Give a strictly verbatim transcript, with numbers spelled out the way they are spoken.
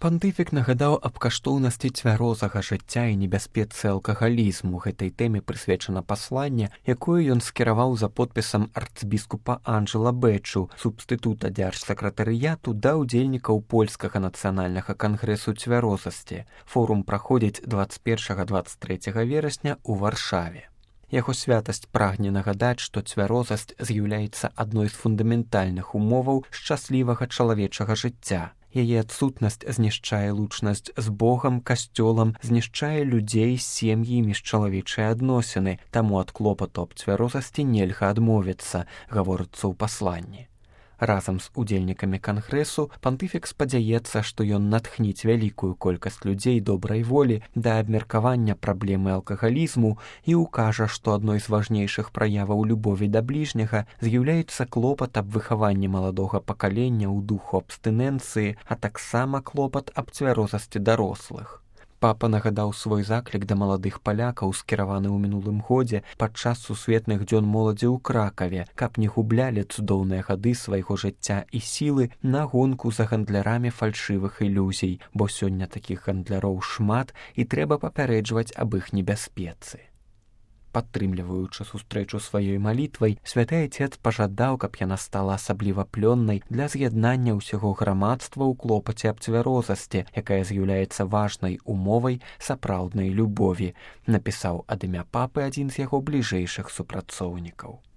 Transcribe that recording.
Пантыфік нагадаў аб каштоўнасці цвярозага жыцця і небяспецы алкагалізму. Гэтай тэме прысвечана пасланне, якое ён скіраваў за подпісам арцбіскупа Анджела Бэчу, субстытута дзяржсакратарыяту да ўдзельнікаў польскага нацыянальнага кангрэсу цвярозасці. Форум праходзіць дваццаць першага - дваццаць трэцяга верасня ў Варшаве. Яго святасць прагне нагадаць, што цвярозасць з'яўляецца адной з фундаментальных умоваў шчаслівага чалавечага жыцця. Яе адсутнасць знішчае лучнасць з Богам, касцёлам, знішчае людзей, сем'і і міжчалавечыя адносіны, таму ад клопату аб цвярозасці нельга адмовіцца, гаворыцца ў пасланні. Разам з удзельнікамі кангрэсу пантыфік спадзяецца, што ён натхніць вялікую колькасць людзей добрай волі да абмеркавання праблемы алкагалізму і ўкажа, што адной з важнейшых праяваў любові да бліжняга з'яўляецца клопат аб выхаванні маладога пакалення ў духу абстынэнцыі, а таксама клопат аб цвярозасці дарослых. Папа нагадаў свой заклік да маладых палякаў, скіраваны ў мінулым годзе падчас сусветных дзён моладзі ў Кракаве, каб не гублялі цудоўныя гады свайго жыцця і сілы на гонку за гандлярамі фальшывых ілюзій, бо сёння такіх гандляроў шмат і трэба папярэджваць аб іх небяспецы. Падтрымліваючы сустрэчу сваёй малітвай, святы Айцец пажадаў, каб яна стала асабліва плённай для з'яднання ўсяго грамадства ў клопаце аб цвярозасці, якая з'яўляецца важнай умовай сапраўднай любові, напісаў ад імя папы адзін з яго бліжэйшых супрацоўнікаў.